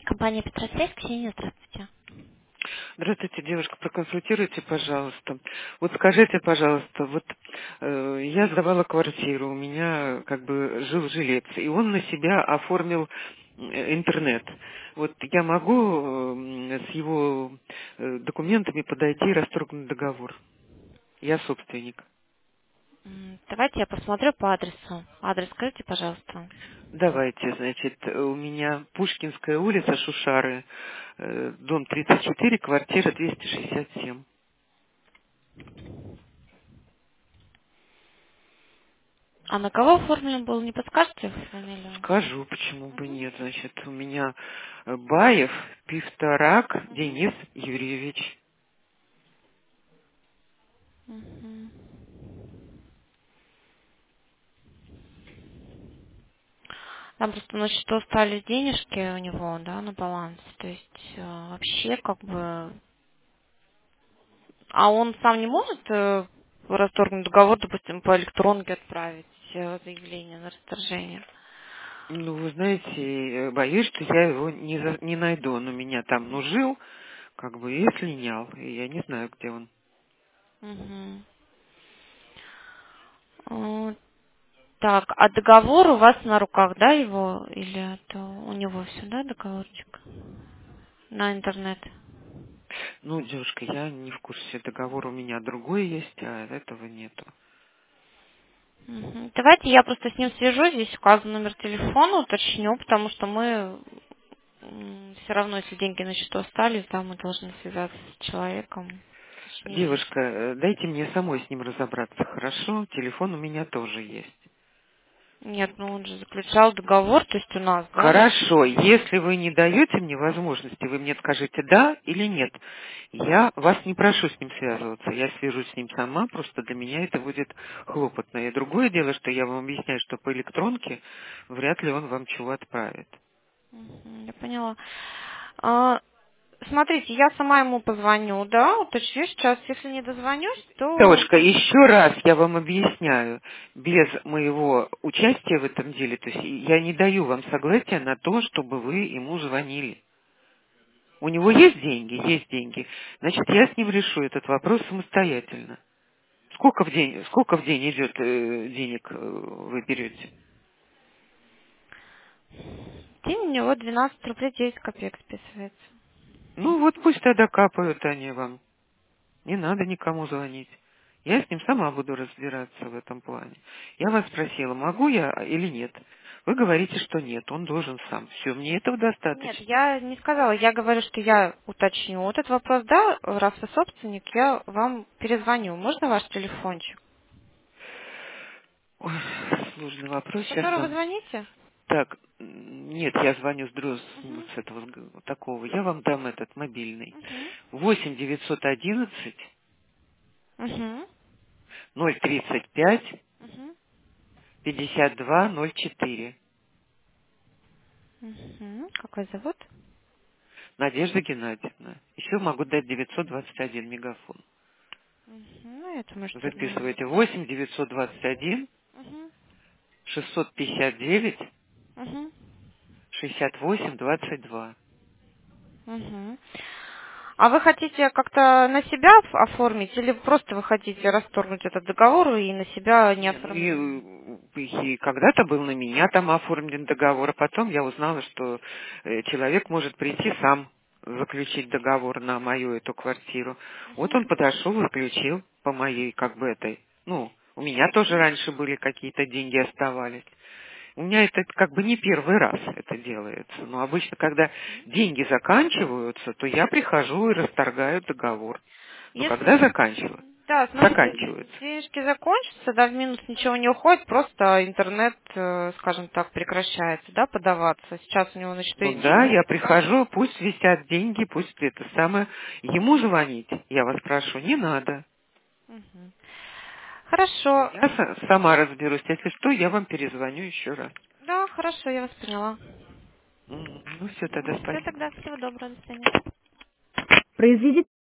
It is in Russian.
Компания Петросвязь, Ксения, здравствуйте. Здравствуйте, девушка, проконсультируйте, пожалуйста. Вот скажите, пожалуйста, вот я сдавала квартиру, у меня как бы жил жилец, и он на себя оформил интернет. Вот я могу с его документами подойти и расторгнуть договор. Я собственник. Давайте я посмотрю по адресу. Адрес скажите, пожалуйста. Давайте, значит, у меня Пушкинская улица, Шушары, дом 34, квартира 267. А на кого оформлен был, не подскажете фамилию? Скажу, почему бы Мгм. нет. Значит, у меня Баев Пивторак Денис Юрьевич. Мгм. Там просто на счету остались денежки у него, да, на балансе. То есть вообще как бы... А он сам не может расторгнуть договор, допустим, по электронке отправить заявление на расторжение? Ну, вы знаете, боюсь, что я его не найду. Он у меня там, ну, жил, как бы, и слинял. И я не знаю, где он. Мгм. Э, Так, а договор у вас на руках, да, его? Или это у него все, да, договорчик? На интернет. Ну, девушка, я не в курсе. Договор у меня другой есть, а этого нету. Мгм. Давайте я просто с ним свяжусь, здесь указан номер телефона, уточню, потому что мы все равно, если деньги на счету остались, да, мы должны связаться с человеком, уточнить. Девушка, дайте мне самой с ним разобраться, хорошо? Телефон у меня тоже есть. Нет, ну он же заключал договор, то есть у нас, да, на Хорошо, счету. если вы не даете мне возможности, вы мне скажите да или нет. Я вас не прошу с ним связываться, я свяжусь с ним сама, просто для меня это будет хлопотно. И другое дело, что я вам объясняю, что по электронке вряд ли он вам чего отправит. Мгм, я поняла. А, Смотрите, я сама ему позвоню, да, уточню сейчас. Если не дозвонюсь, то... Девушка, еще раз я вам объясняю, без моего участия в этом деле, то есть я не даю вам согласия на то, чтобы вы ему звонили. У него есть деньги? Есть деньги. Значит, я с ним решу этот вопрос самостоятельно. Сколько в день идет денег вы берете? День у него 12 рублей 9 копеек списывается. Ну вот пусть тогда капают они вам. Не надо никому звонить. Я с ним сама буду разбираться в этом плане. Я вас спросила, могу я или нет. Вы говорите, что нет, он должен сам. Все, мне этого Нет, достаточно. я не сказала. Я говорю, что я уточню вот этот вопрос, да, раз вы собственник, я вам перезвоню. Можно ваш телефончик? Ой, сложный вопрос. С Сейчас которого вы вам. звоните? Так, нет, я звоню Угу. с этого такого. Я вам дам этот мобильный. Угу. 8 911 Угу. 035 Угу. 5204. Угу. Как вас зовут? Надежда Геннадьевна. Еще могу дать 921 мегафон. Угу. Ну, это может одно из... Записывайте. 8 921 Угу. 659 Угу. 68 22. Угу. А вы хотите как-то на себя оформить или просто вы хотите расторгнуть этот договор и на себя не Не, ну оформлять? и когда-то был на меня там оформлен договор, а потом я узнала, что человек может прийти сам заключить договор на мою эту квартиру. Вот Угу. он подошел, заключил по моей, как бы этой, ну, у меня тоже раньше были какие-то деньги оставались. У меня это как бы не первый раз это делается. Но обычно, когда деньги заканчиваются, то я прихожу и расторгаю договор. Но когда Если, да, смотрите, заканчиваются. денежки закончатся, да, в минус ничего не уходит, просто интернет, скажем так, прекращается, да, подаваться. Сейчас у него на счету Ну есть да, деньги. я прихожу, пусть висят деньги, пусть это самое. Ему звонить, я вас прошу, не надо. Мгм. Хорошо. Я сама разберусь. Если что, я вам перезвоню еще раз. Да, хорошо, я вас поняла. Ну все, тогда Все спасибо. тогда, всего доброго, до свидания. Произведите